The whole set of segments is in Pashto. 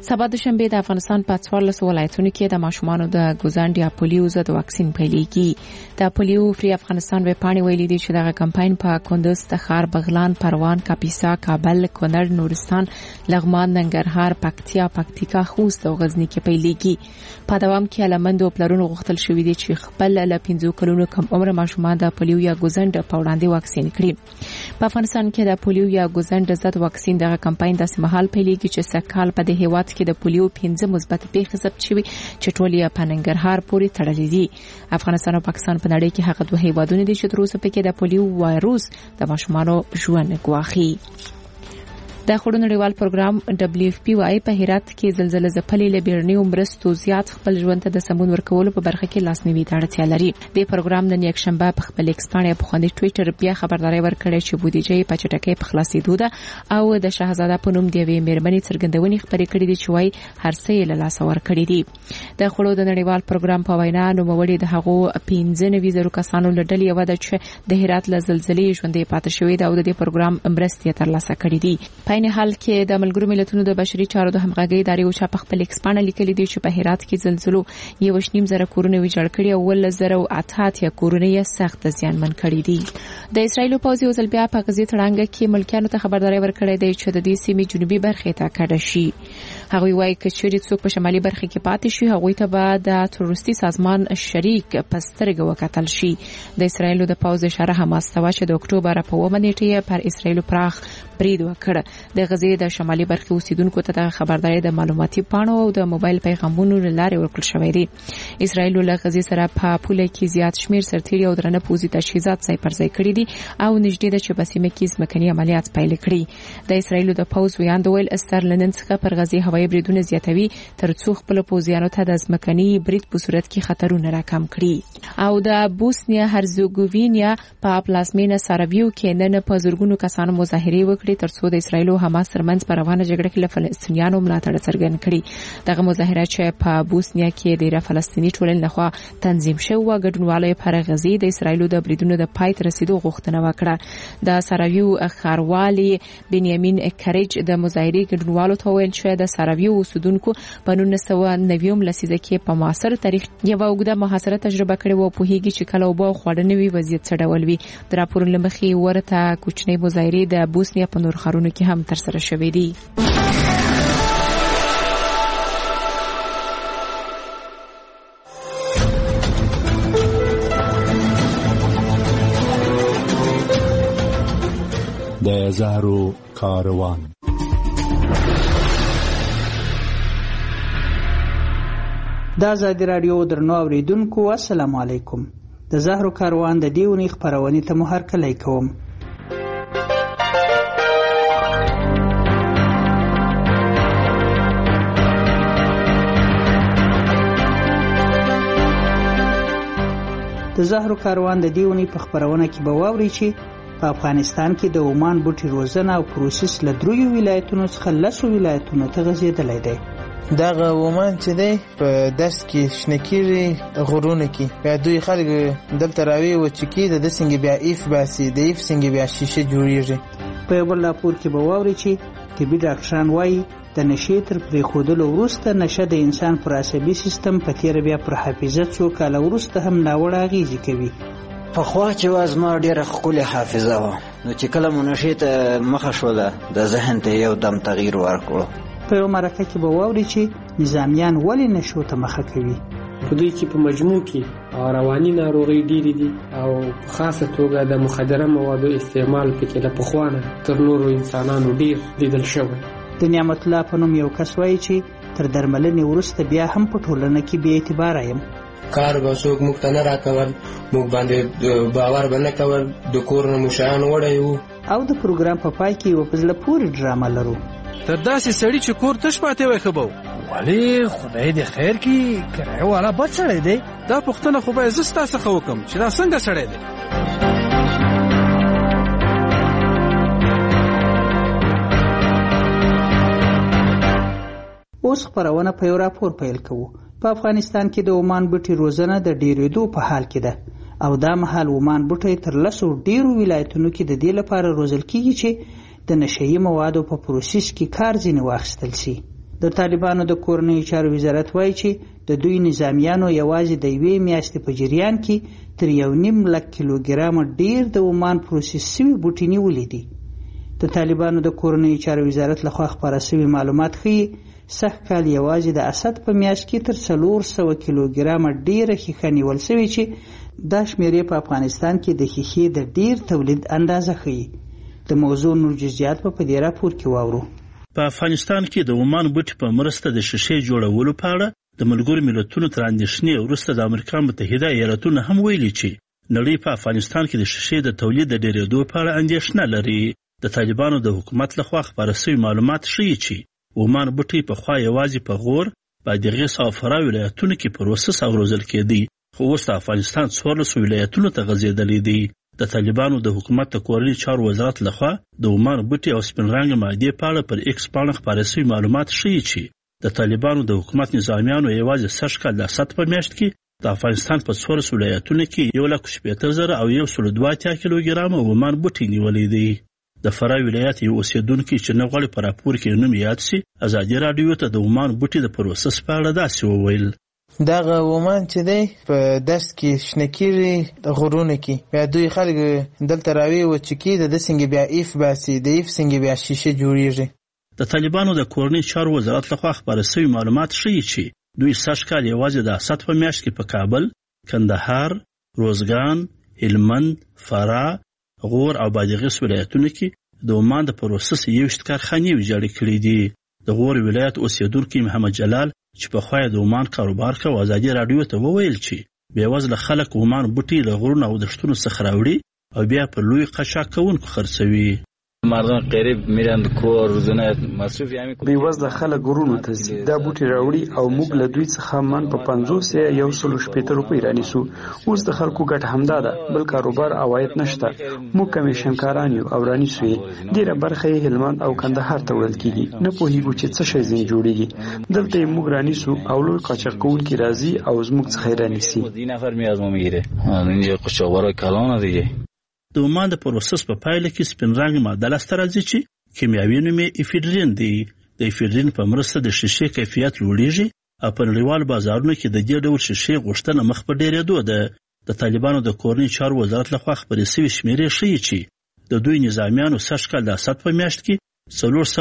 سبا د شنبه د افغانستان په 14 ولایتونو کې د ماشومانو د ګوزاند یا پولیو ضد واکسین پیلېږي. د پولیو فری افغانستان ویبپاڼې ویلي دي چې دغه کمپاین په کندوز، تخار، بغلان، پروان، کاپیسا، کابل، کونړ، نورستان، لغمان، ننګرهار، پکتیکا، خوست او غزنی کې پیلېږي. په دوام کې علمندو پلرونو غوښتل شوې دي چې خپل له 15 کلونو کم عمر ماشومان د پولیو یا ګوزاند په وړاندې واکسین کړي. په افغانستان کې د پولیو یا ګوزاند ضد واکسین دغه کمپاین د سمحال پیلېږي چې سکهال په د هیواد کې د پولیو 15 مثبت پیښې ثبت شوي چې ټول یې په ننګرهار پورې تړلې دي. افغانستان او پاکستان په نړۍ کې هغه دوه هیوادونه دي چې تر اوسه پکې د پولیو وایروس د ماشومانو ژوند ګواښي. د خړو نړیوال پروګرام WFP وايي په هرات کې زلزلې ځپلې له بیرنیو مرستو زیات خپل ژوند ته د سمون ورکولو په برخه کې لاسنیوي ته اړتیا لري. د پروګرام د نیکشنبه په خپل ایکس باندې په خوندي ټوئیټر بیا خبرداري ورکړې چې بودیجه په چټکۍ په خلاصېدو ده او د شاهزاده په نوم دی مېرمنې څرګندونې خبرې کړې دي چې وايي هر څه یې له لاسه ورکړي دي. د خړو د نړیوال پروګرام په وینا نوموړي د هغو 15 کسانو لړل یو د چې د هرات له زلزلې ژوندې پاتې شوې ده او د پروګرام مرستې ترلاسه کړې دي. په نه حال کې د ملګرو ملتونو د بشري چارو د همغږي ادارې او په خپل ایکس باندې لیکلي دي چې په هرات کې زلزلو 1.5 کورونه ویجاړ کړي او 1088 کورونه یې سخت زیانمن کړي دي. د اسرایل پوځ یو ځل بیا په غزې تړانګه کې ملکیانو ته خبرداري ورکړې ده چې د دې سیمې جنوبي برخې ته کډه شي. هغوی وايي چې چیرې څوک په شمالي برخه کې پاتې شي هغوی ته به د تروریستي سازمان شریک پسترګ وکتل شي. د اسرایل د پوځ اشاره حماس ته چې د اکتوبر په 1 نیټه پر اسرایل پراخ برید وکړ. د غزې د شمالي برخې اوسیدونکو ته د خبرداري د معلوماتي پاڼو او د موبایل پیغامونو لارې ورکړل شوې دي. اسرایل له غزې سره په پوله کې زیات شمیر سرتیري او درنه پوځي تجهیزات ځای پر ځای کړي دي او نږدې ده چې په سیمه کې ځمکني عملیات پیل کړي. د اسرایل د پوځ ویاندویل سترلندن څخه پر غزې هوایي بریدونه زیاتوي ترڅو خپل پوځیانو ته د ځمکني برید په صورت کې خطرونه راکم کړي. او د بوسنیا هرزګوینیا په پلازمینه ساراویو کې نن په زورګونو کسانو مظاهره وکړي ترڅو د اسرایل او حماس ترمنځ په روانه جګړه کې له فلسطینیانو ملاتړ څرګند کړي. دغه مظاهره چې په بوسنیا کې د فلسطینی ټولنې لخوا تنظیم شوه ګډونوالو پر غزې د اسرایل د بریدونو د پای ته رسیدو غوښتنه وکړه. د ساراویو ښاروالي بنیامین کریج د مظاهرې ګډونوالو ته ویل چې د ساراویو اوسیدونکو په 1990 لسیزه کې په معاصر تاریخ یو اوږده محاصره تجربه کړې و او په هیګي چې کله وبو خوړنه وی وضعیت څه ډول وي. د راپور لمخې ورته کوچنۍ مظاهرې د بوسنیا په نور ښارونو کې هم تر سره شوې دي. د زهرو کاروان. د آزادي رادیو درنو اوریدونکو السلام علیکم. د زهرو کاروان د دیونی خبرونه ته مو هرکلی کوم. د زهرو کاروان د دیونی په خبرونه کې به واوري چې په افغانستان کې د عمان بوټي روزنه او پروسس له 3 ولایتونو څخه 10 ولایتونو ته غځېدلی دی. دغه عمان چې دی په دشت کې شنکیری غرونه کې بیا دوی خلک دلته راوي و چې کې د څنګه بیا ایف باسي د ایف څنګه بیا شیشه جوړیږي. په بل راپور کې به واوري چې طبي ډاکټران وایي د نشې تر پرېښودلو وروسته نشه د انسان پر عصبي سیستم په تیره بیا پر حافظه څو کاله وروسته هم ناوړه اغېزې کوي. پخوا چې وازما ډېره ښکلې حافظه وه نو چې کله مو نشې ته مخه شوله د ذهن ته یو دم تغییر ورکړو. په یو مرکه کې به واوري چې نظامیان ولې نشو ته مخه کوي. په دوی کې په مجموع کې رواني ناروغۍ ډېرې دي او په خاصه توګه د مخدره موادو استعمال پکې له پخوا نه تر نورو انسانانو ډېر لیدل شوی. د نعمت الله په نوم یو کس وایي چې تر درملنې وروسته بیا هم په ټولنه کې بې اعتباره یم. کار به څوک موږ ته نه راکول، موږ باندې باور به نه کول، د کور نه مو شیان وړی وو. او د پروګرام په پای کې یوه په زړه پورې ډرامه لرو. تر داسې سړي چې کور تش پاتې وای ښه به و. ولې خدای دې خیر کړي، کرایه والا بد سړی دی. دا پوښتنه خو باید زه ستا څخه وکړم چې دا څنګه سړی دی. اوس خبرونه په یو راپور پیل کوو. په افغانستان کې د عمان بوټي روزنه د ډیرېدو په حال کې ده او دا مهال عمان بوټي تر 10 ډیرو ولایتونو کې د دې لپاره روزل کیږي چې د نشهیي موادو په پروسس کې کار ځینې واخیستل شي. د طالبانو د کورنیو چارو وزارت وایي چې د دوی نظامیانو یوازې د یوې میاشتې په جریان کې تر 1.5 لک کیلوګرام ډیر د عمان پروسس شوي بوټي نیولي دي. د طالبانو د کورنیو چارو وزارت لخوا خپاره شوي معلومات ښیي سږ کال یوازې د اسد په میاشت کې تر 400 کیلوګرام ډیره ښیښه نیول شوې چې دا شمیرې په افغانستان کې د ښیښې د ډیر تولید اندازه ښیي. د موضوع نور جزئیات په دې راپور کې واورو. په افغانستان کې د عمان بوټي په مرسته د شیشې جوړولو په اړه د ملګرو ملتونو تر اندېښنې وروسته د امریکا متحده ایالاتونو هم ویلي چې نړۍ په افغانستان کې د شیشې د تولید د ډېرېدو په اړه اندېښنه لري. د طالبانو د حکومت لخوا خپاره شوي معلومات ښیي چې عمان بوټي پخوا یوازې په غور، بادغیس او فراه ولایتونو کې پروسس او روزل کېدی، خو اوس د افغانستان 14 ولایتونو ته غځېدلي دي. د طالبانو د حکومت د کورنیو چارو وزارت لخوا د عمان بوټي او سپین رنګ مادې په اړه پر ایکس پاڼه خپاره شوي معلومات ښیي چې د طالبانو د حکومت نظامیانو یوازې سږ کال د اسد په میاشت کې د افغانستان په 14 ولایتونو کې 1,80,000 او 1.2 کیلوګرام عمان بوټي نیولي دي. د فراه ولایت یو اوسیدونکي چې نه غواړي په راپور کې نوم یاد شي ازادي راډیو ته د عمان بوټي د پروسس په اړه داسې وویل: دغه عمان چې دی په دشت کې شنکیري غرونه کې بیا دوی خلک دلته راوي و چې کې د څنګه بیا ایف باسي د ایف څنګه بیا شیشه جوړیږي. د طالبانو د کورنیو چارو وزارت لخوا خپاره شوي معلومات ښیي چې دوی سږ کال یوازې د اسد په میاشت کې په کابل، کندهار، روزګان، هلمند، فراه، غور او بادغیس ولایتونو کې د عمان د پروسس 21 کارخانې ویجاړې کړې دي. د غور ولایت اوسیدونکي محمد جلال چې په خوای د عمان کاروبار کوي ازادي راډیو ته وویل چې بېوزله خلک عمان بوټي له غرونو او دشتونو څخه راوړي او بیا په لوی قاچاق کوونکو خرڅوي. مردم غریب میرن کور روزانه مصرف یعنی بیوزله خلک غرونو ته ځي دا بوټي راوړي او موږ له دوی څخه من په 50 یا 160 روپۍ رانیسو. اوس د خلکو ګټه همدا ده، بل کاروبار عواید نشته. موږ کمیشنکاران یو او رانیسو یې ډیره برخه یې هلمند او کندهار ته وړل کیږي. نه پوهیږو چې څه شی ځین جوړیږي. دلته یې موږ رانیسو او لوی قاچاق کوونکي راځي او زموږ څخه رانیسي. دې نفر میاد ما میگیره اینجا قاچاقبرای کلان دیگه. د عمان د پروسس په پایله کې سپین رنګ ماده لاسته راځي چې کیمیاوي نوم یې افیدرین دی. د افیدرین په مرسته د شیشې کیفیت لوړیږي او په نړیوالو بازارونو کې د دې ډول شیشې غوښتنه مخ په ډېرېدو ده. د طالبانو د کورنیو چارو وزارت لخوا خپرې شوي شمیرې ښیي چې د دوی نظامیانو سږ کال د اسد په میاشت کې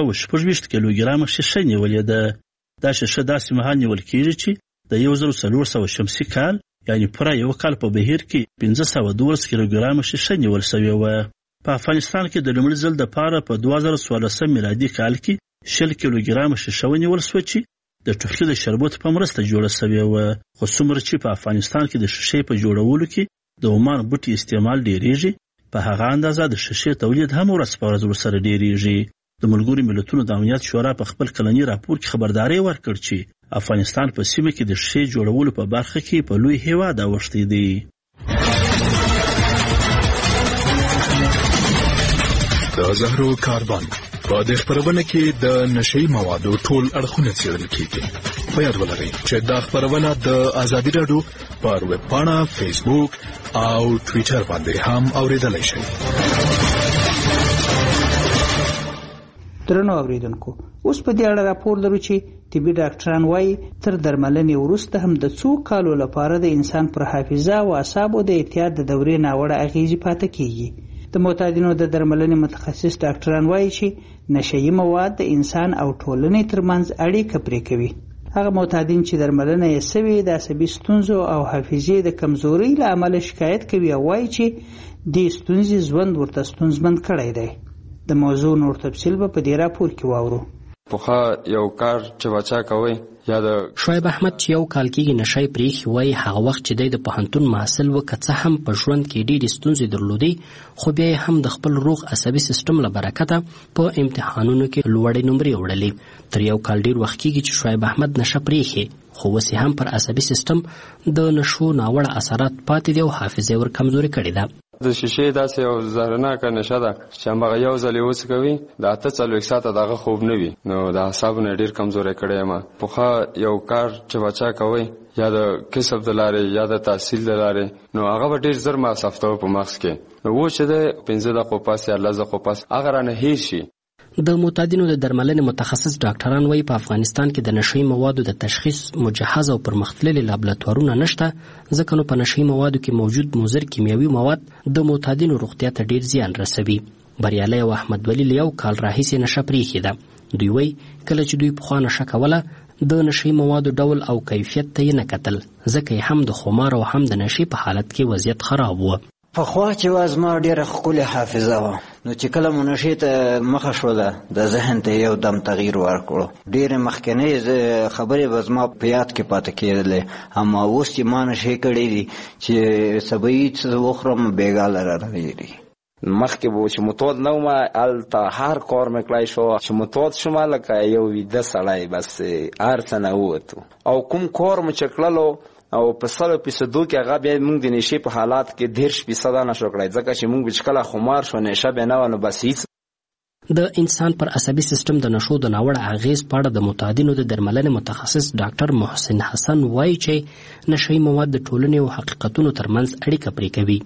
426 کیلوګرام شیشه نیولې ده. دا شیشه داسې مهال نیول کېږي چې د 1400 شمسي کال یعنی پوره یو کال په بهیر کې 512 کیلوګرام شیشه نیول شوې وه. په افغانستان کې د لومړي ځل دپاره په 2014 میلادي کال کې 10 کیلوګرام شیشه ونیول شوه چې د ټوخي د شربت په مرسته جوړه شوې وه. خو څومره چې په افغانستان کې د شیشې په جوړولو کې د عمان بوټي استعمال ډېرېږي په هغه اندازه د شیشې تولید هم ورځ په ورځ ورسره ډېرېږي. د ملګرو ملتونو د امنیت شورا په خپل کلني راپور کې خبرداری ورکړ چې افغانستان په سیمه کې د شیشې جوړولو په برخه کې په لوی هیواد اوښتی دی. د زهرو کاربن په دې خبرونه کې د نشئی موادو ټول اړخونه څېړل کیږي. په یاد ولرئ چې دا خبرونه د ازادي راډیو پر ویب پاڼه، فیسبوک او ټویټر باندې هم اوریدلای شئ. درنو اوریدونکو، اوس په دې اړه راپور لرو چې طبي ډاکټران وایي تر درملنې وروسته هم د څو کالو لپاره د انسان پر حافظه او اعصابو د اعتیاد د دورې ناوړه اغیزې پاتې کیږي. د معتادینو د درملنې متخصص ډاکټران وایي چې نشئی مواد د انسان او ټولنې ترمنځ اړیکه پرې کوي. هغه معتادین چې درملنه یې سوي د عصبي ستونزو او حافظې د کمزورۍ له امله شکایت کوي او وایي چې دې ستونزې ژوند ورته ستونزمن کړی دی. د موضوع نور تفصیل به په دې راپور کې واورو. پوخا یو کار چې بچا کوي یا د شعیب احمد چې یو کال کېږي نشای پرېښي وایي هغه وخت چې د پوهنتون محصل و که څه هم په ژوند کې ډېرې ستونزې درلودې خو بیا هم د خپل روغ عصبي سیستم له برکته په امتحانونو کې لوړې نمرې وړلې. تر یو کال ډېر وخت کېږي چې شعیب احمد نشه پرېښي خو اوس هم پر عصبي سیستم د نشو ناوړه اثرات پاتې دي او حافظه ور کمزوري کړې ده. د شیشې داسې یو زهرناکه نشه ده چې همغه یو ځل یې وڅکوي د 48 ساعته دغه خوب نه وي نو د اعصابو نه ډېر کمزوری کړی یم. پخوا یو کار چې بچا کوئ یا د کسب د لارې یا د تحصیل د لارې نو هغه به ډېر زر مصرفوه په مغز کې. نو اوس چې دی 15 دقیقو پس یا 10 دقیقو پس هغه رانه هیر شي. د معتادینو د درملنې متخصص ډاکټران وایي په افغانستان کې د نشهیي موادو د تشخیص مجهز او پرمختللي لابراتوارونه نشته، ځکه نو په نشهیي موادو کې موجود مضر کیمیاوي مواد د معتادینو روغتیا ته ډیر زیان رسوي. بریالی او احمد ولی له یو کال راهیسې نشه پرېښې ده. دوی وایي کله چې دوی پخوا نشه کوله د نشهیي موادو ډول او کیفیت ته یې نه کتل، ځکه یې هم د خمار او هم د نشې په حالت کې وضعیت خراب و. پخوا چې وه زما ډېره ښکلې حافظه وه، نو چې کله مو نشې ته مخه شوله د ذهن ته یو دم تغییر ورکړو. ډېرې مخکینۍ خبرې به زما په یاد کې پاتې کېدلې، اما اوس چې ما نشې کړې دي چې سبایي څه وخورم بېګاله را راغلي. مخکې به چې متود نه وم هلته هر کار مې کړی شو، چې متود شوم لکه یو ویده سړی، بس هر څه نه ووتو. او کوم کار مو چې کړلو او په 100% کې هغه بیا موږ د نشې په حالات کې 10% نشو کړی، ځکه چې موږ چې کله خمار شو نشه به نه ونه بس هیڅ. د انسان پر عصبي سیستم د نشو د ناوړه اغیز په اړه د معتادینو د درملنې متخصص ډاکټر محسن حسن وایي چې نشهیي مواد د ټولنې او حقیقتونو ترمنځ اړیکه پرې کوي.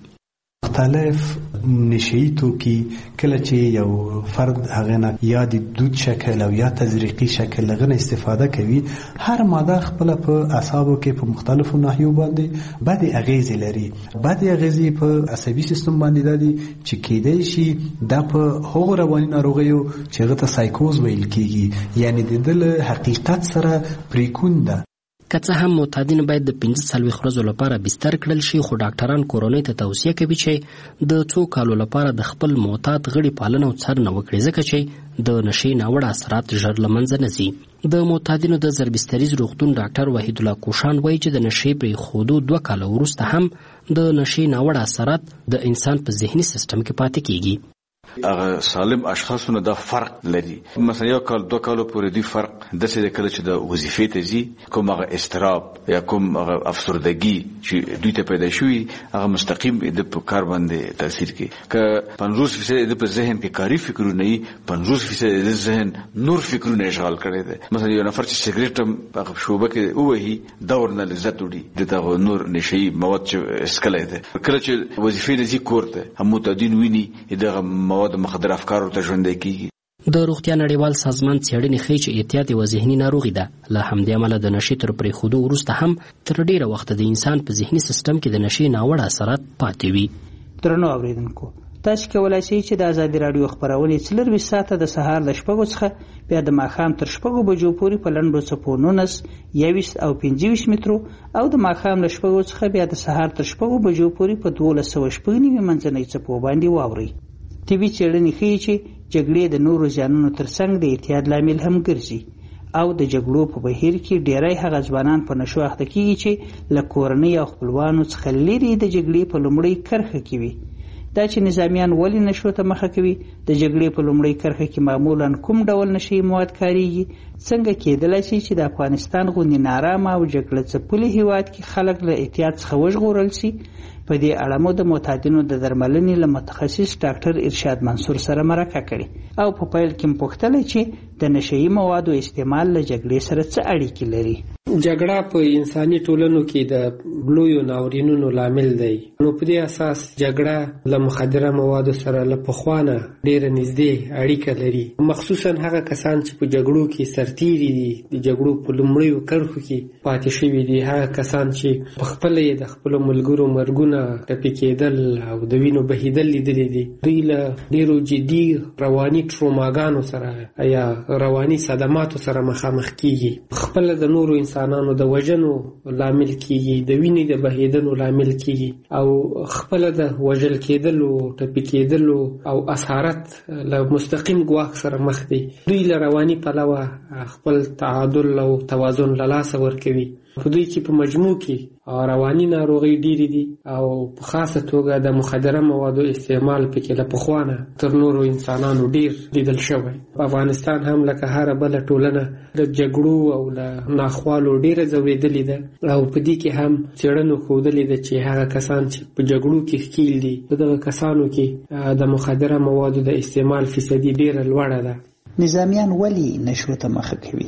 مختلف نشهیي توکي کله چې یو فرد هغه نه یا د دود شکل او یا تزریقي شکل هغه استفاده کوي، هر ماده خپل په اعصابو کې په مختلفو ناحیو باندې بعد اغیز لري. بعد اغیز په عصبي سیستم باندې دادي چې کېدای شي د په هغو رواني ناروغیو چې هغه ته سایکوز ویل کیږي، یعنی د دل حقیقت سره پریکون ده. که څه هم معتادین باید د 45 ورځو لپاره بستر کړل شي، خو ډاکټران کورنۍ ته توصیه کوي چې د څو کالو لپاره د خپل معتاد غړي پالنه او څارنه وکړي، ځکه چې د نشې ناوړه اثرات ژر له منځه نه ځي. د معتادینو د ضربستریز روغتون ډاکټر وحید الله کوشان وایي چې د نشې پرېښودو 2 کاله وروسته هم د نشې ناوړه اثرات د انسان په ذهني سیستم کې پاتې کیږي. هغه سالم اشخاصونه دا فرق لري. مثلا یو کال 2 کالو پورې دی فرق داسې د کله چې د وظیفې ته ځي، کوم هغه استراب یا کوم هغه افسردګي چې دوی ته پیدا شوي هغه مستقیم د کار باندې تاثیر کوي. که 50% د په ذهن کې کاری فکرونه وي، 50% د ذهن نور فکرونه اشغال کړي دي. مثلا یو نفر چې سیګریټ په شوبه کې ووهي دا ورنه لذت وړي، دغه نور نشهیي مواد چې اسکلای دي. کله چې وظیفې ته ځي کور ته هم معتادین ویني دغه مواد مخدر افکارو ته ژوندی کیږي. د روغتیا نړیوال سازمان څېړنې ښیي چې اعتیاد یوه ذهني ناروغي ده. له همدې امله د نشې تر پرېښودو وروسته هم تر ډېره وخته د انسان په ذهني سیستم کې د نشې ناوړه اثرات پاتې وي. درنو اورېدونکو، تاسو کولی شئ چې د ازادي راډیو خپرونې 24 ساعته د سهار له 6 څخه بیا د ماښام تر 6 بجو پورې په لنډو څپو 19 21 او 25 مترو او د ماښام له 6 څخه بیا د سهار تر 6 بجو پورې په 1290 منځنۍ څپو باندې واورئ. طبي څېړنې ښیي چې جګړې د نورو زیانونو ترڅنګ د اعتیاد لامل هم ګرځي او د جګړو په بهیر کې ډیری هغه ځوانان په نشو اخته کیږي چې له کورنۍ او خپلوانو څخه لرې د جګړې په لومړۍ کرښه کې وي. دا چې نظامیان ولې نشو ته مخه کوي، د جګړې په لومړۍ کرښه کې معمولا کوم ډول نشي مواد کاریږي، څنګه کېدلی شي چې د افغانستان غوندې نارامه او جګړه ځپلي هیواد کې خلک له احتیاط څخه وژغورل شي. په دې اړه مو د معتادینو د درملنې له متخصص ډاکټر ارشاد منصور سره مرکه کړې او په پیل کې پوښتنه چې د نشهیي موادو استعمال له جګړې سره څه اړیکې لري. جګړه په انساني ټولنو کې د لویو ناورینونو لامل دی، نو په دې اساس جګړه له مخدره موادو سره له پخوانه ډېره نږدې اړیکه لري. مخصوصا هغه کسان چې په جګړو کې سرتیري دي، د جګړو په لومړیو کرښو کې پاتې شوي دي، هغه کسان چې په خپله یې د خپلو ملګرو مرګونه ټپي کېدل او د وینو بهیدل لیدلي دي، دوی له ډېرو جدي رواني ټروماګانو سره یا رواني صدماتو سره مخامخ کیږي. خپله د نورو انسانانو د وژنو لامل کیږي، د وینې د بهیدنو لامل کیږي او خپله د وژل کېدلو، ټپي کېدلو او اسارت له مستقیم ګواښ سره مخ دي. دوی له رواني پلوه خپل تعادل او توازن له لاسه ورکوي. په دوی کې په مجموع کې رواني ناروغۍ ډېرې دي او په خاصه توګه د مخدره موادو استعمال پکې له پخوانه تر نورو انسانانو ډېر لیدل شوی. په افغانستان هم لکه هره بله ټولنه د جګړو او له ناخوالو ډېره ځورېدلې ده او په دې کې هم څېړنو ښودلې ده چې هغه کسان چې په جګړو کې ښکیل دي، په دغه کسانو کې د مخدره موادو د استعمال فیصدي ډېره لوړه ده. نظامیان ولې نشو ته مخه کوي؟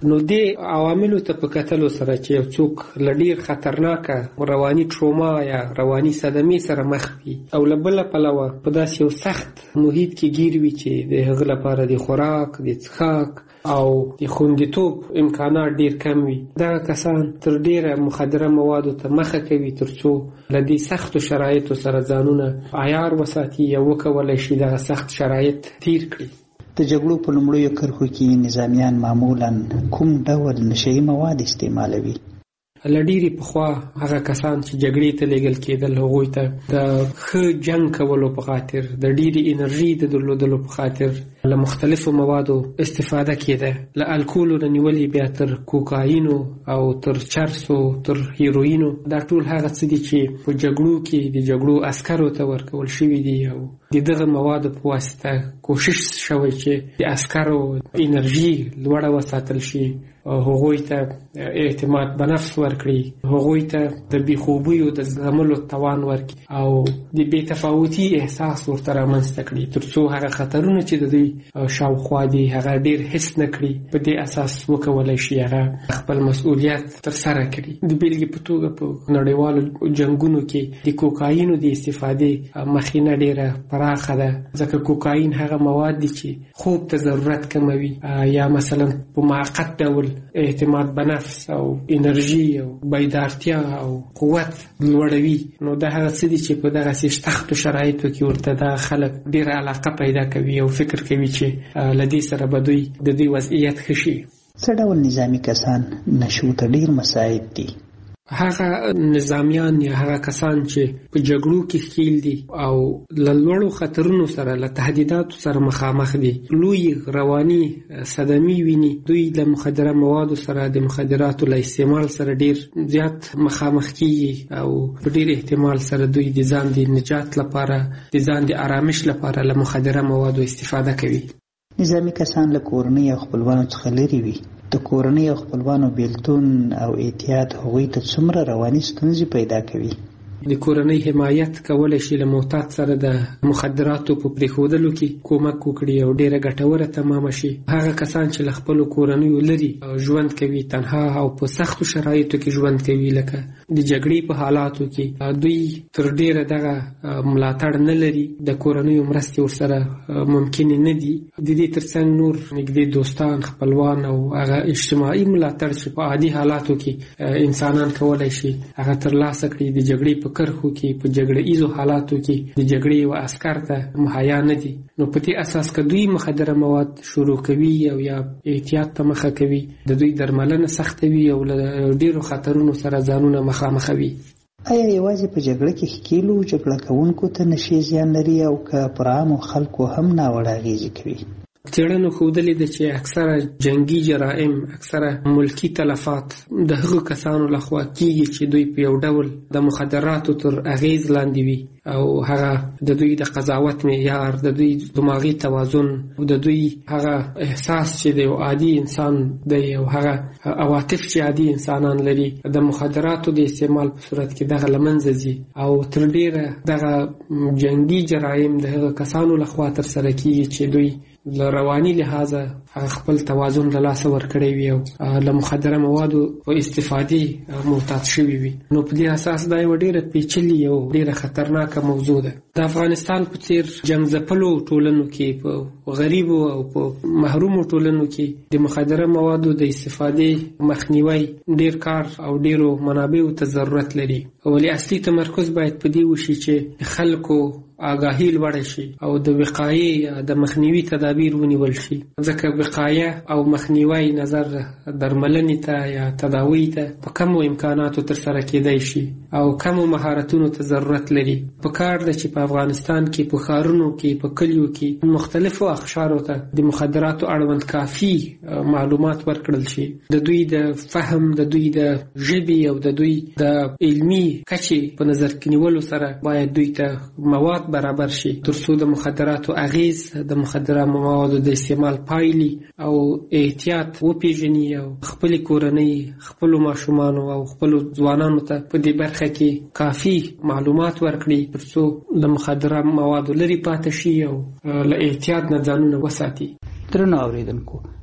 نو دې عواملو ته په کتلو سره چې یو څوک له ډیر خطرناکه رواني ټروما یا رواني صدمې سره مخ وي او له بله پلوه په داسې یو سخت محیط کې ګیر وي چې د هغه لپاره د خوراک، د څښاک او د خوندیتوب امکانات ډیر کم وي، دغه کسان تر ډیره مخدره موادو ته مخه کوي ترڅو له دې سختو شرایطو سره ځانونه عیار وساتي یا وکولی شي دغه سخت شرایط تیر کړي. د جګړو په لومړیو کرښو کې نظامیان معمولا کوم ډول نشهیي مواد استعمالوي؟ له ډیرې پخوا هغه کسان چې جګړې ته لیږل کېدل هغوی ته د ښه جنګ کولو په خاطر، د ډیرې انرژي د درلودلو په خاطر له مختلفو موادو استفاده کېده، له الکولو نه نیولې بیا تر کوکاینو او تر چرسو تر هیروینو. دا ټول هغه څه دي چې په جګړو کې د جګړو عسکرو ته ورکول شوي دي او د دغه موادو په واسطه کوشش شوی چې د عسکرو انرژي لوړه وساتل شي، هغوی ته اعتماد به نفس ورکړي، هغوی ته د بېخوبیو د زغملو توان ورکړي او د بې تفاوتي احساس ورته رامنځته کړي ترڅو هغه خطرونه چې د دوی شاوخوا دي هغه ډیر حس نه کړي، په دې اساس وکولی شي هغه خپل مسؤلیت ترسره کړي. د بیلګې په توګه په نړیوالو جنګونو کې د کوکاینو د استفادې مخینه ډیره پراخه ده، ځکه کوکاین هغه مواد دي چې خوب ته ضرورت کموي یا مثلا په موقت ډول اعتماد به نفس او انرژي او بیدارتیا او قوت لوړوي. نو دا هغه څه دي چې په دغسې سختو شرایطو کې ورته دا خلک ډېره علاقه پیدا کوي او فکر کوي چې له دې سره به دوی د دوی وضعیت ښه شي. څه ډول نظامي کسان نشو ته ډېر مساعد دي؟ هغه نظامیان یا هغه کسان چې په جګړو کې ښکیل دي او له لوړو خطرونو سره، له تهدیداتو سره مخامخ دي، لوی رواني صدمې ویني، دوی له مخدره موادو سره د مخدراتو له استعمال سره ډیر زیات مخامخ کیږي او په ډیر احتمال سره دوی د ځان د نجات لپاره، د ځان د آرامش لپاره له مخدره موادو استفاده کوي. نظامي کسان له کورنۍ او خپلوانو څخه لرې وي. د کورنۍ او خپلوانو بیلتون او احتیاط هغوی ته څومره رواني ستونزې پیدا کوي؟ د کورنۍ حمایت کولی شي له معتاد سره د مخدراتو په پرېښودلو کې کومک وکړي او ډیره ګټوره تمامه شي. هغه کسان چې له خپلو کورنیو لري ژوند کوي، تنها او په سختو شرایطو کې ژوند کوي، لکه د جګړې په حالاتو کې، دوی تر ډیره دغه ملاتړ نه لري، د کورنیو مرستې ورسره ممکنې نه دي. د دې ترڅنګ نور نږدې دوستان، خپلوان او هغه اجتماعي ملاتړ چې په عادي حالاتو کې انسانان کولی شي هغه ترلاسه کړي، د جګړې په کرخو کې، په جګړه ایزو حالاتو کې د جګړې و عسکر ته مهیا نه دي. نو په دې اساس که دوی مخدره مواد شروع کوي او یا احتیاط ته مخه کوي، د دوی درملنه سخته وي او له ډیرو خطرونو سره ځانونه مخامخ وي. آیا یوازې په جګړه کې ښکیلو جګړه کوونکو ته نشي زیان لري او که پر عامو خلکو هم ناوړه اغېزې کوي؟ څېړنو ښودلې ده چې اکثره جنگي جرایم، اکثره ملکی تلفات د هغو کسانو لخوا کیږي چې دوی په یو ډول د مخدراتو تر اغیز لاندې وي او هغه د دوی د قضاوت معیار، د دوی دماغي توازن، د دوی هغه احساس چې د یو عادي انسان دی او هغه عواطف چې عادي انسانان لري د مخدراتو د استعمال په صورت کې دغه له منځه ځي او تر ډیره دغه جنگي جرایم د هغو کسانو لخوا ترسره کیږي چې دوی له رواني لحاظه هغه خپل توازن له لاسه ورکړی وي او له مخدره موادو په استفادې معتاد شوي وي. نو په دې اساس دا یوه ډېره پیچلې او ډېره خطرناکه موضوع ده. د افغانستان په څېر جنګ ځپلو ټولنو کې، په غریبو او په محرومو ټولنو کې د مخدره موادو د استفادې مخنیوی ډېر کار او ډېرو منابعو ته ضرورت لري. ولې اصلي تمرکز باید په دې وشي چې خلکو آگاهی لوړه شي او د وقایې یا د مخنیوي تدابیر ونیول شي، ځکه وقایه او مخنیوي نظر درملنې ته یا تداوی ته په کمو امکاناتو ترسره کېدی شي او کمو مهارتونو ته ضرورت لري. په کار ده چې په افغانستان کې په ښارونو کې، په کلیو کې مختلفو اقشارو ته د مخدراتو اړوند کافي معلومات ورکړل شي. د دوی د فهم، د دوی د ژبې او د دوی د علمي کچې په نظر کې نیولو سره باید دوی ته مواد برابر شي ترڅو د مخدراتو اغیز، د مخدره موادو د استعمال پایلې او احتیاط وپیژني او خپل کورنۍ، خپل ماشومان او خپل ځوانانو ته په دې برخه کې کافي معلومات ورکړي ترڅو د مخدره موادو لري پاتې شي او له احتیاط نه ځانونه وساتي. درنو اوریدونکو،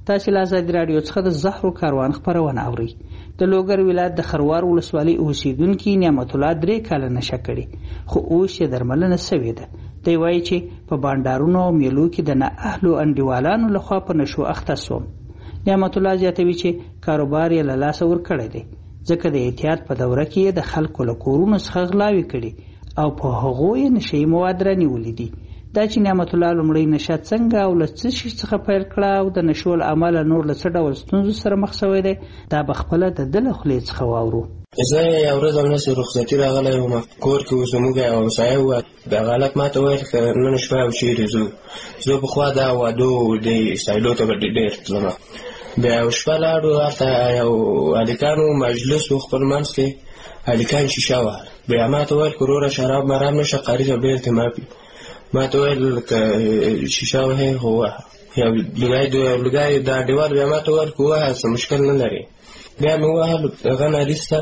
تاسو له ازادي رادیو څخه د زهرو کاروان خبرونه اورئ. د لوګر ولایت د خروار ولسوالۍ اوسیدونکو نعمت الله 3 کال نشه کړي خو اوس یې درملنه سوې ده. دی وایي چې په بانډارونو او میلو کې د نه اهلو انډیوالانو لخوا په نشو اخته سوم. نعمت الله زیاتوي چې کاروبار یې له لاسه ورکړی دی ځکه د احتیاط په دوره کې د خلکو له کورونو څخه غلاوې کړي او په هغو یې نشهیي مواد رانیولي دي. دا چې نعمت الله لومړی نشه څنګه او له څه شي څخه پیل کړه او د نشو له امله نور له څه ډول ستونزو سره مخ شوی دی دا به خپله د ده له خولې څخه واورو. زه یو ورځ همداسې رخصتي راغلی وم کور کې اوس زموږ یو همسایه وه دغه هلک ما ته ویل که نن شپه او چېرې ځو. زه پخوا دا وادو د سایلو ته به ډېر تلم. بیا یو شپه لاړو هلته یو هلکانو مجلس و خپل منځ کې هلکان شیشه وهل. بیا ما ته ویل که وروره شراب مرام نشه قري ته بېرته ماپي. ما ته ویل که شیشه وهې خو وهه. یو لوګی دا انډیوال بیا ما ته ویل که ووهه څه مشکل نه لري. بیا مې ووهل هغه نه وروسته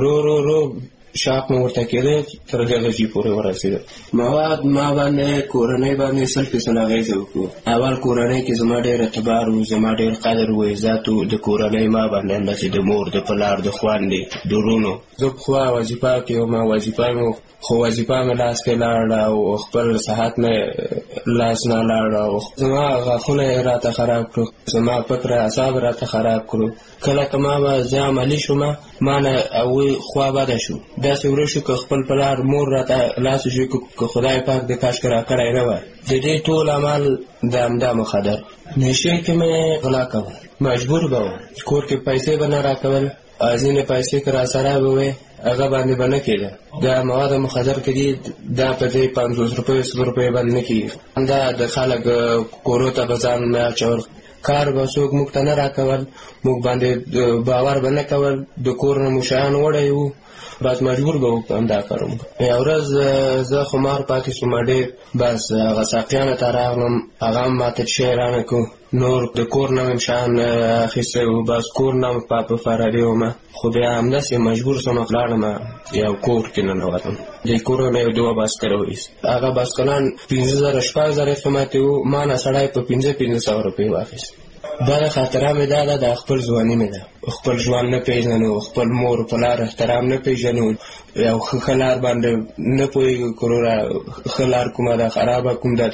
رو شاپ مې ورته کېدی تر دغه ځای پورې ورسېده. مواد ما باندې کورنۍ باندې 100% اغېزه وکړو. اول کورنۍ کې زما ډېر اعتبار و زما ډېر قدر و عزت و د کورنۍ ما باندې همداسې د مور د پلار د خویندې د ورونو. زه پخوا وظیفه کې وم وظیفه مې خو وظیفه مې لاس کې لاړه او خپل صحت مې لاس نه لاړه او زما غاښونه یې راته خراب کړو زما فکر اعصاب راته خراب کړو. کله که ما به زه عملي شوم ما نه هغوی خوا بده شو. داسې ورو شو که خپل پلار مور راته لاس شو که خدای پاک د کاشکې راکړی نه وای. د دې ټول عمل د همدا مخدر نشې کې مې غلا کول مجبور به وم. کور کې پیسې به نه راکول ځینې پیسې که راسره به وې هغه باندې به نه کېده. دا مواد مخدر کې دي دا په دې 50 روپیو 100 روپیو باندې نه کېږي. دا د خلک کورو ته به ځان نه اچول کار به څوک موږ ته نه راکول موږ باندې باور به نه کول د کور نه مو شیان وړی وو بس مجبور به وکړو همدا کار وکړو. یو ورځ زه خمار پاتې شوم ډېر بس هغه ساقیانو ته راغلم هغه هم ماته شی رانه کړو نور د کور نه مې شیان اخیستی وو بس کور نه مې په فراري وم خو بیا همداسې مجبور شوم لاړم یو کور کې ننوتم. د کور مې یو 2 باسکل وایست هغه باسکلان 15,000 شپږ قیمت وو ما نه سړی په 500 روپۍ واخیست. دا خاطره مې دا ده د خپل ځواني مې ده خپل ژوند نه پېژنو خپل مور پلار احترام نه پېژنو یو ښه لار باندې نه پوهېږو که وروره ښه لار کومه ده خرابه کوم ده د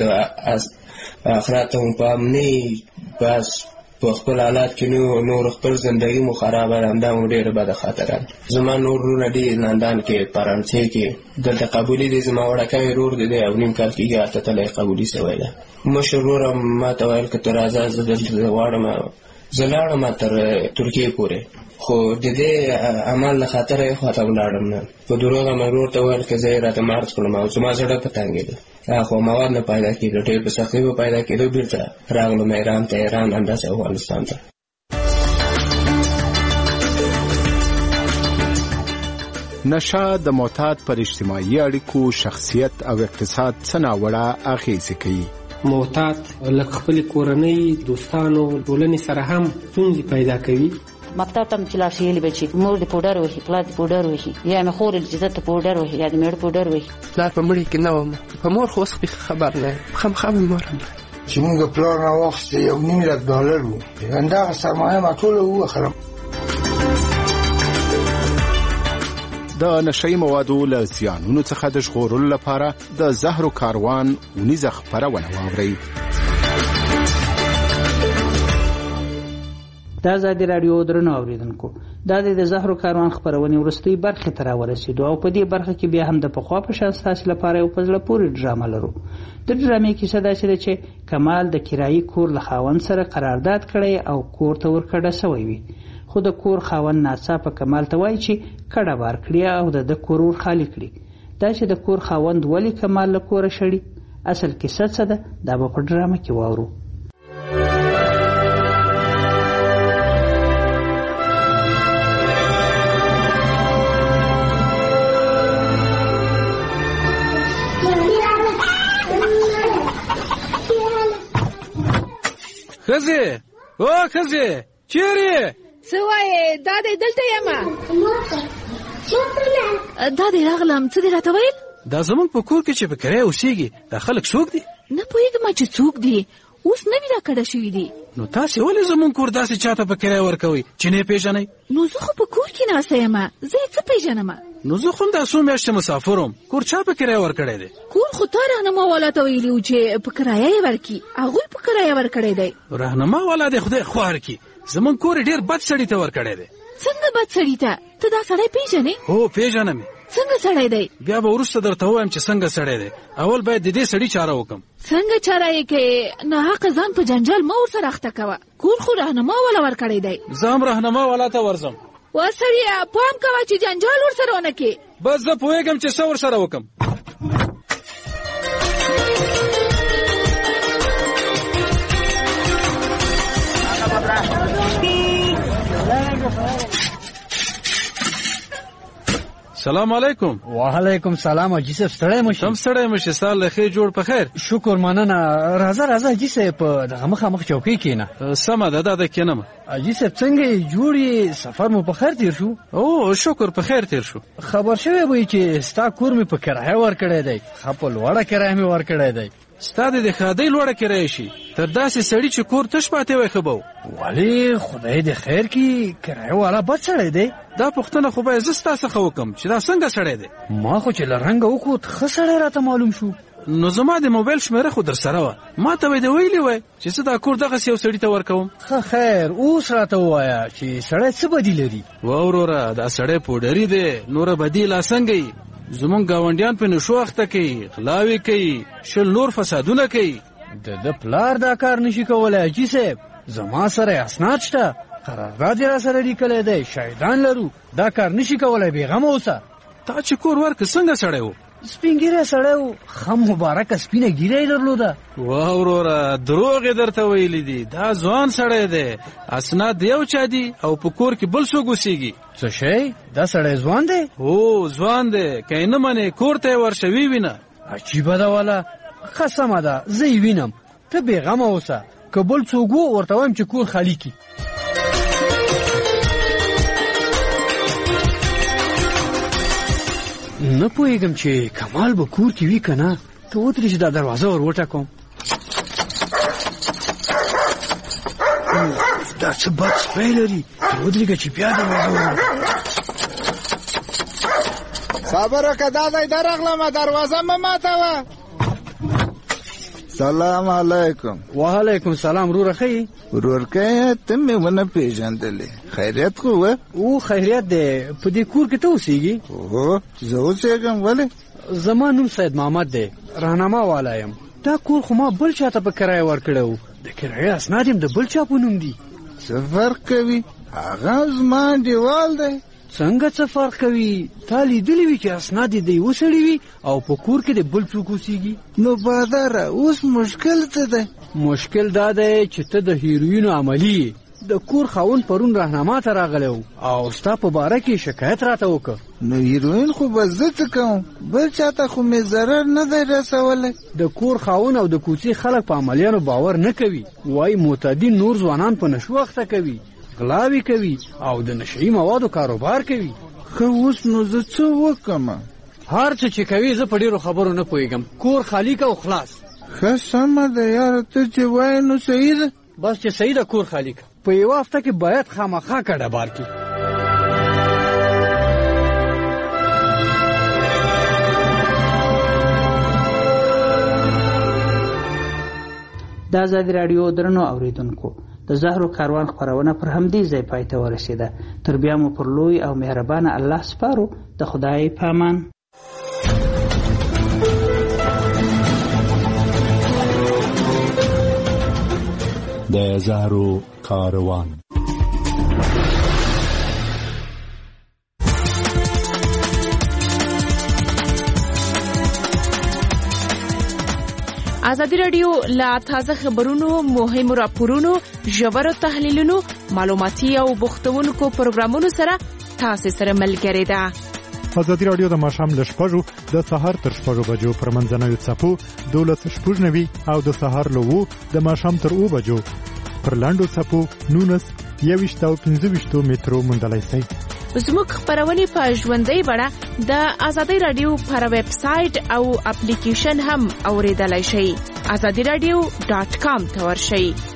آخرت ته مو پام نه بس په خپل حالات کې نور خپل زندګي مو خرابه ده همدا مو ډېره بده خاطره. زما نور وروڼه ډېر لندن کې فرانسې کې دلته قبولي دی زما وړکی ورور دی 9 کال کېږي هلته تلی قبولي سوی ده. مشر وروره ما ته ویل که ته راځه زه دلته غواړم زه لاړم تر ترکیې پورې خو د دې عمل له خاطره یې خواته ولاړم نه په دروغه مې ورور ته ویل که زه یې راته مارچ کړم او زما زړه په تنګېده خو مواد نه پیدا کېدو ډېر په سختۍ به پیدا کېدو بېرته راغلم ایران ته ایران همداسې افغانستان ته. نشه د معتاد پر اجتماعي اړیکو شخصیت او اقتصاد څه ناوړه اغېزې کوي. معتاد لکه خپلې کورنۍ دوستانو ټولنې سره هم ستونزې پیدا کوي. مکتب ته چې لاړ شي ویلې به چې مور دې پوډر وهي پلار دې پوډر وهي یا مې خور چې زه ته پوډر وهي یا دې مېړه پوډر وهي. پلار په مړي کې نه وم په مور خو اوس خبر نه یم خامخا مې مور هم چې مونږ پلار نه واخیستی $1,000,000 وو همدغه سرمایه ما ټوله ووخرم. د نشهیي موادو له زیانونو څخه د ژغورلو لپاره د زهرو کاروان اونیزه خپرونه واورئ. د ازادي راډیو درنو اوریدونکو دا د زهرو کاروان خپرونې وروستۍ برخې ته راورسېدو او په دې برخه کې بیا هم د پخوا په شان ستاسو لپاره یو په زړه پورې ډرامه لرو. د ډرامې کیسه داسې ده چې کمال د کرایي کور له خاوند سره قرارداد کړی او کور ته ورکډه سوی وي خو د کور خاوند ناڅاپه کمال ته وایي چې کډه بار کړي او د کور ور خالی کړي. دا چې د کور خاوند ولې کمال له کوره شړي اصل کیسه څه ده دا به په ډرامه کې واورو. خزه او خزه چیرې څه وایې دا دې دلته یم دا دې راغلم څه دې راته ویل دا زمونږ په کور کې چې په کرایه اوسېږي دا خلک څوک دي نه پوهېږم چې څوک دي اوس نوي راکړه شوي دي. نو تاسې ولې زمونږ کور داسې چاته په کرایه ورکوئ چې نه یې پیژنئ؟ نو زه خو په کور کې ناسته یم، زه یې څه پیژنم؟ نو زه خو هم دا څو میاشتې مسافر وم، کور چا په کرایه ورکړی دی؟ کور خو تا رهنما والا ته ویلي و چې په کرایه یې ورکړي، هغوی په کرایه ورکړی دی. رهنما والا دی خدای خوار کړي، زمونږ کور ډېر بد سړي ته ورکړی دی. څنګه بد سړي ته؟ ته دا سړی پیژنې؟ هو پیژنم. څنګه سړی دی؟ بیا به وروسته درته ووایم چې څنګه سړی دی. اول باید د دې سړي چاره وکړم. څنګه چاره یې کوې؟ ناحقه ځان په جنجال مه ورسره اخته کوه. کور خو رهنما والا ورکړی دی. زه هم رهنما والا ته ورځم. وا سړیه پام کوه چې جنجال ورسره ونه کړې. بس زه پوهېږم چې څه ورسره وکړم. سلام علیکم. وعلیکم سلام. حاجي صاحب ستړی مشي؟ تم ستړی مشي، سال له ښې جوړ په خیر. شکر مننه. راځه حاجي صاحب په دغه مخامخ چوکۍ کښېنه. سمه ده دا کښېنم. حاجي صاحب څنګه یې جوړ یې؟ سفر مو په خیر تیر شو؟ او شکر په خیر تیر شو. خبر شوی وی چې ستا کور مې په کرایه ورکړی دی، ښه په لوړه کرایه مې ورکړی دی. ستا د ښادۍ لوړه کرایه شي تر داسې سړي چې کور تش پاتې وای ښه به و. ولې خدای دې خیر کړي، کرایه والا بد سړی دی. دا پوښتنه خو باید زه ستا څخه وکړم چې دا څنګه سړی دی. ما خو چې له رنګه وکوت ښه سړی راته معلوم شو. نو زما د موبایل شمیره خو در سره وه، ما ته به یې د ویلي وای چې زه دا کور دغسې یو سړي ته ورکوم. ښه خیر اوس راته ووایه چې سړی څه بدي لري؟ وروره دا سړی پوډري دی، نوره بدي لا څنګه یي. زمونږ ګاونډیان په نشو اخته کوي، غلاوې کوي، شل نور فسادونه کوي. د پلار دا کار نشي کولی حاجي صاحب. زما سره اسناد شته، قرارداد یې را سره لیکلی دی، شاهدان لرو. دا کار نشي کولی، بېغمه اوسه. تا چې کور ورکړ څنګه سړی و؟ سپین ږیری سړی و، ښه مبارکه سپینه ږیره یې درلوده. واه وروره دروغ یې درته ویلي دي، دا ځوان سړی دی، اسناد د یو چا دي او په کور کې بل څوک اوسېږي. څه شی؟ دا سړی ځوان دی؟ هو ځوان دی، که یې نه منې کور ته یې ورشه ووینه. عجیبه ده والا. ښه سمه ده زه یې وینم، ته بېغمه اوسه. که بل څوک و ورته وایم چې کور خالي کړي. نه پوهېږم چې کمال به کور کې وي که نه. ته ودرې چې دا دروازه ور وټکوم. دا څه بد سپی لري. ته ودرېږه چې بیا دروازه ور صبر وکړه دا دی درغلمه، دروازه مه ماتوه. سلام علیکم. وعلیکم سلام. وروره ښه یې؟ ورورکه ته مې ونه پیژندلې، خیریت خو وه؟ او خیریت دی. په دې کور کې ته اوسېږي؟ هو زه اوسېږم. ولې؟ زما نوم سید محمد دی، رهنما والا یم. دا کور خو ما بل چا ته په کرایه ورکړی و، د کرایې اسناد یم د بل چا په نوم دي. څه فرق کوي؟ هغه زما انډیوال دی. څنګه څه فرق کوي؟ تا لیدلی وي چې اسناد یې د یوه سړي وي او په کور کې د بل څوک اوسېږي. نو باداره اوس مشکل څه دی؟ مشکل دا دی چې ته د هیروینو عملي یې. د کور خاوند پرون رهنما ته راغلی و او ستا په باره کې شکایت راته وکړه. نو هیروین خو به زه څه کوم؟ بل چاته خو مې ضرر نه دی رسولی. د کور خاوند او د کوڅې خلک په عملیانو باور نه کوي، وایي معتدین نور ځوانان په نشو اخته کوي، غلاوې کوي او د نشهیي موادو کاروبار کوي. ښه اوس نو زه څه وکړم؟ هر څه چې کوي زه په ډېرو خبرو نه پوهېږم. کور خالي که او خلاص. ښه سمه ده یاره، ته چې وایې نو صحیح ده. بس چې صحیح ده کور خالي که. په یوه هفته کې باید خامخا کډه بار کړي. د ازادي راډیو درنو اوریدونکو، د زهرو کاروان خپرونه پر همدې ځای پای ته ورسېده. تر بیا مو پر لوی او مهربانه الله سپارو. د خدای په امان. د زهرو کاروان. ازادي راډیو لا تازه خبرونو، مهمو راپورونو، ژورو تحلیلونو، معلوماتي او بوختونکو پروګرامونو سره تاسو سره ملګری ده. ازادي راډیو د ماښام له 6 د سهار تر 6 بجو پر منځنوي څپو 12:90 او د سهار له 2 د ماښام تر 2 بجو پر لاندو څپو 19 21 او 25 مترو موندلای شئ. زموږ خبرونه په ژوندۍ بڼه د آزادۍ رادیو پر ویب سټ او اپلیکیشن هم اوریدلای شئ. azadiradio.com ته ورشئ.